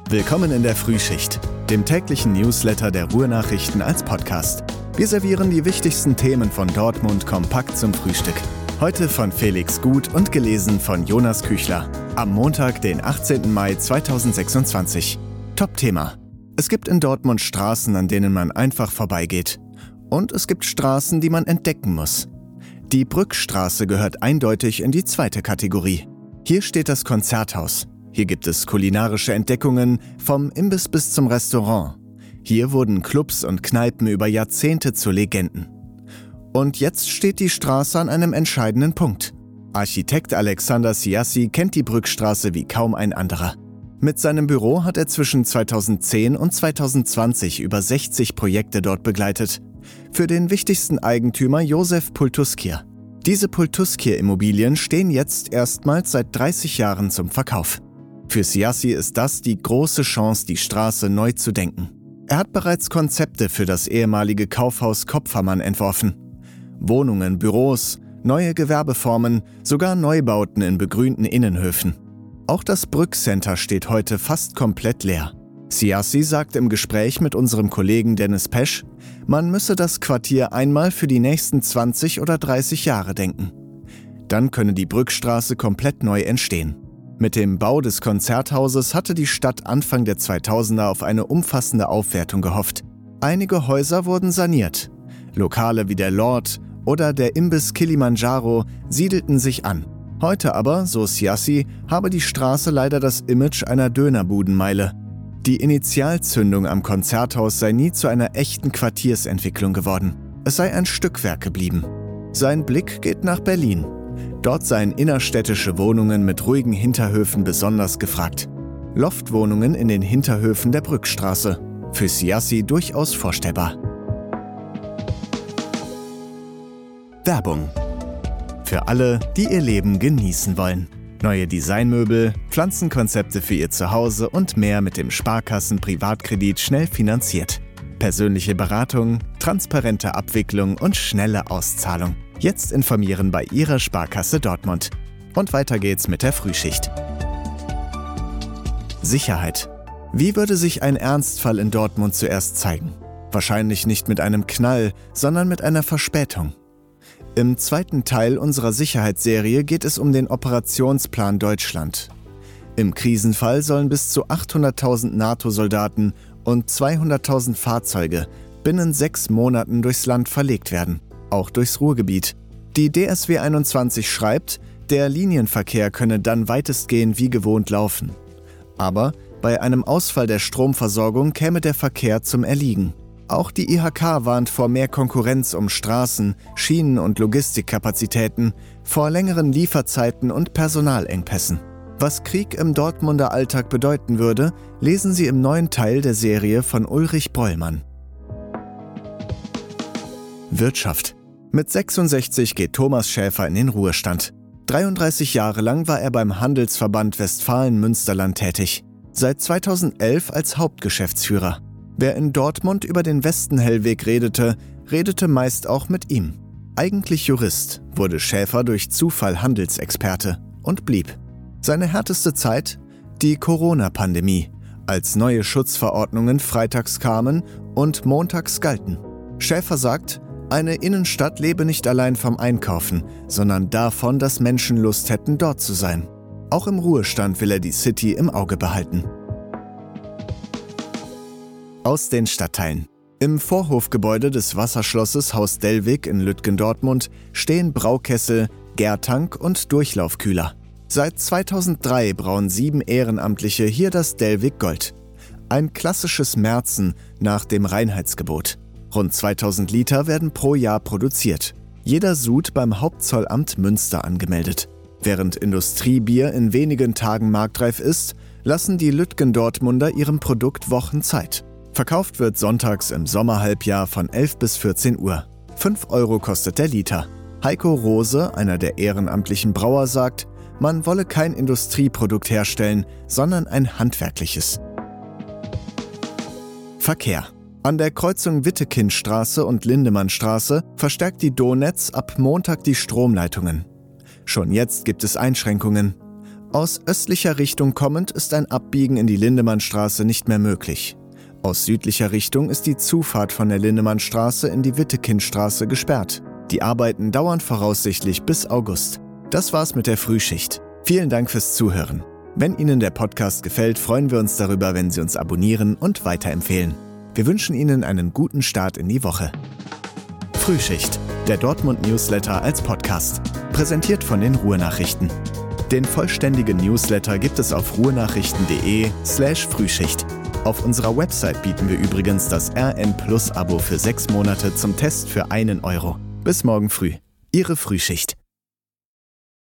Willkommen in der Frühschicht, dem täglichen Newsletter der Ruhr-Nachrichten als Podcast. Wir servieren die wichtigsten Themen von Dortmund kompakt zum Frühstück. Heute von Felix Gut und gelesen von Jonas Küchler. Am Montag, den 18. Mai 2026. Top-Thema. Es gibt in Dortmund Straßen, an denen man einfach vorbeigeht. Und es gibt Straßen, die man entdecken muss. Die Brückstraße gehört eindeutig in die zweite Kategorie. Hier steht das Konzerthaus. Hier gibt es kulinarische Entdeckungen, vom Imbiss bis zum Restaurant. Hier wurden Clubs und Kneipen über Jahrzehnte zu Legenden. Und jetzt steht die Straße an einem entscheidenden Punkt. Architekt Alexander Siassi kennt die Brückstraße wie kaum ein anderer. Mit seinem Büro hat er zwischen 2010 und 2020 über 60 Projekte dort begleitet. Für den wichtigsten Eigentümer Josef Pultuskir. Diese Pultuskir-Immobilien stehen jetzt erstmals seit 30 Jahren zum Verkauf. Für Siassi ist das die große Chance, die Straße neu zu denken. Er hat bereits Konzepte für das ehemalige Kaufhaus Kopfermann entworfen. Wohnungen, Büros, neue Gewerbeformen, sogar Neubauten in begrünten Innenhöfen. Auch das Brück-Center steht heute fast komplett leer. Siassi sagt im Gespräch mit unserem Kollegen Dennis Pesch, man müsse das Quartier einmal für die nächsten 20 oder 30 Jahre denken. Dann könne die Brückstraße komplett neu entstehen. Mit dem Bau des Konzerthauses hatte die Stadt Anfang der 2000er auf eine umfassende Aufwertung gehofft. Einige Häuser wurden saniert. Lokale wie der Lord oder der Imbiss Kilimanjaro siedelten sich an. Heute aber, so Siassi, habe die Straße leider das Image einer Dönerbudenmeile. Die Initialzündung am Konzerthaus sei nie zu einer echten Quartiersentwicklung geworden. Es sei ein Stückwerk geblieben. Sein Blick geht nach Berlin. Dort seien innerstädtische Wohnungen mit ruhigen Hinterhöfen besonders gefragt. Loftwohnungen in den Hinterhöfen der Brückstraße. Für Siassi durchaus vorstellbar. Werbung. Für alle, die ihr Leben genießen wollen. Neue Designmöbel, Pflanzenkonzepte für ihr Zuhause und mehr mit dem Sparkassen-Privatkredit schnell finanziert. Persönliche Beratung, transparente Abwicklung und schnelle Auszahlung. Jetzt informieren bei Ihrer Sparkasse Dortmund. Und weiter geht's mit der Frühschicht. Sicherheit. Wie würde sich ein Ernstfall in Dortmund zuerst zeigen? Wahrscheinlich nicht mit einem Knall, sondern mit einer Verspätung. Im zweiten Teil unserer Sicherheitsserie geht es um den Operationsplan Deutschland. Im Krisenfall sollen bis zu 800.000 NATO-Soldaten und 200.000 Fahrzeuge binnen 6 Monaten durchs Land verlegt werden, auch durchs Ruhrgebiet. Die DSW 21 schreibt, der Linienverkehr könne dann weitestgehend wie gewohnt laufen. Aber bei einem Ausfall der Stromversorgung käme der Verkehr zum Erliegen. Auch die IHK warnt vor mehr Konkurrenz um Straßen, Schienen- und Logistikkapazitäten, vor längeren Lieferzeiten und Personalengpässen. Was Krieg im Dortmunder Alltag bedeuten würde, lesen Sie im neuen Teil der Serie von Ulrich Brollmann. Wirtschaft. Mit 66 geht Thomas Schäfer in den Ruhestand. 33 Jahre lang war er beim Handelsverband Westfalen-Münsterland tätig. Seit 2011 als Hauptgeschäftsführer. Wer in Dortmund über den Westenhellweg redete, redete meist auch mit ihm. Eigentlich Jurist, wurde Schäfer durch Zufall Handelsexperte und blieb. Seine härteste Zeit? Die Corona-Pandemie, als neue Schutzverordnungen freitags kamen und montags galten. Schäfer sagt, eine Innenstadt lebe nicht allein vom Einkaufen, sondern davon, dass Menschen Lust hätten, dort zu sein. Auch im Ruhestand will er die City im Auge behalten. Aus den Stadtteilen. Im Vorhofgebäude des Wasserschlosses Haus Dellwig in Lütgendortmund stehen Braukessel, Gärtank und Durchlaufkühler. Seit 2003 brauen 7 Ehrenamtliche hier das Dellwig Gold. Ein klassisches Märzen nach dem Reinheitsgebot. Rund 2000 Liter werden pro Jahr produziert. Jeder Sud beim Hauptzollamt Münster angemeldet. Während Industriebier in wenigen Tagen marktreif ist, lassen die Lütgendortmunder ihrem Produkt Wochen Zeit. Verkauft wird sonntags im Sommerhalbjahr von 11 bis 14 Uhr. 5 € kostet der Liter. Heiko Rose, einer der ehrenamtlichen Brauer, sagt, man wolle kein Industrieprodukt herstellen, sondern ein handwerkliches. Verkehr. An der Kreuzung Wittekindstraße und Lindemannstraße verstärkt die Donetz ab Montag die Stromleitungen. Schon jetzt gibt es Einschränkungen. Aus östlicher Richtung kommend ist ein Abbiegen in die Lindemannstraße nicht mehr möglich. Aus südlicher Richtung ist die Zufahrt von der Lindemannstraße in die Wittekindstraße gesperrt. Die Arbeiten dauern voraussichtlich bis August. Das war's mit der Frühschicht. Vielen Dank fürs Zuhören. Wenn Ihnen der Podcast gefällt, freuen wir uns darüber, wenn Sie uns abonnieren und weiterempfehlen. Wir wünschen Ihnen einen guten Start in die Woche. Frühschicht, der Dortmund-Newsletter als Podcast. Präsentiert von den Ruhrnachrichten. Den vollständigen Newsletter gibt es auf ruhrnachrichten.de/Frühschicht. Auf unserer Website bieten wir übrigens das RN Plus Abo für 6 Monate zum Test für 1 Euro. Bis morgen früh. Ihre Frühschicht.